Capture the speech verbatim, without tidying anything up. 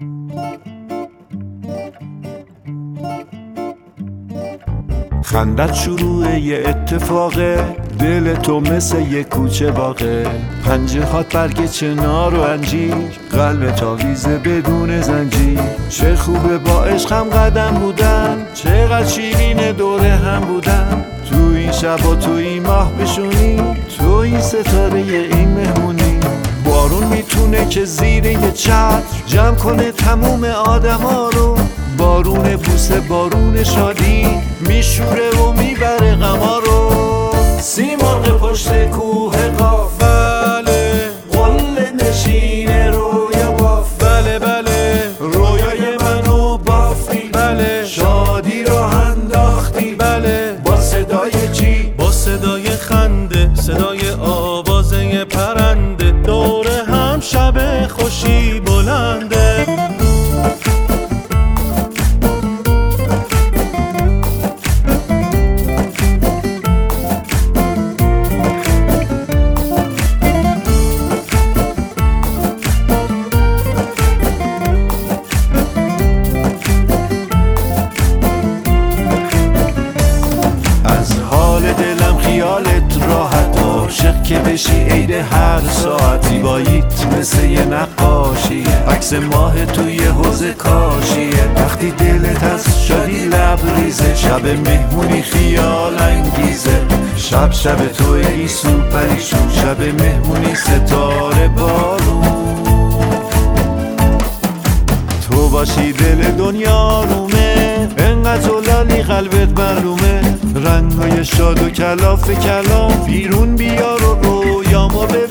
خندت شروع یه اتفاقه، دل تو مثل یه کوچه باغه، پنجه هات برگ چنار و انجیر، قلب تاویزه بدون زنجیر. چه خوبه با عشقم قدم بودن، چقدر شیرین دوره هم بودن. تو این شب و تو این ماه بشونی، تو این ستاره این مهمونی. بارون میتونه که زیر یه چتر جمع کنه تموم آدم ها رو. بارون بوسه، بارون شادی، میشوره و میبره غما رو. سیمرغ پشت کوه قاف، بله قله نشین رویا باف، بله بله رویای منو بافی، بله شادی رو انداختی، بله با صدای چی؟ با صدای خنده، صدای آوازه پرنده، دوره هم شب خوشی بلنده. خیالت راحت، عاشق که بشی عید هر ساعت. زیباییت مثل یه نقاشیه، عکس ماه توی حوض کاشیه. وقتی دلت از شادی لبریزه، شب مهمونی خیال انگیزه. شب شب توی سوپریشون، شب مهمونی ستاره بارون. تو باشی دل دنیا رومه، انقدر زلالی قلبت معلومه. رنگای شاد و کلاف کلام بیرون بیار و رویامو ببین.